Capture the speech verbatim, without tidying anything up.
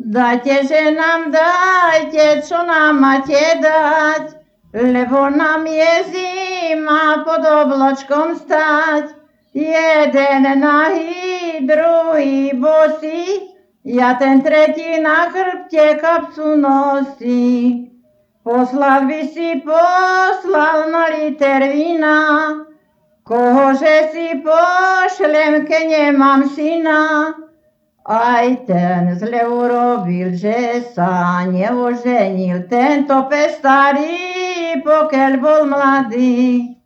Dajte, že nám dajte, čo nám máte dať, lebo nám je zima pod obločkom stať. Jeden nahý, druhý bosý, ja ten tretí na chrbte kapsu nosí. Poslal by si poslal na liter vína, kohože si pošlem, keď nemám syna. Aj ten zle urobil, že sa neoženil, tento pes starý, pokiaľ bol mladý.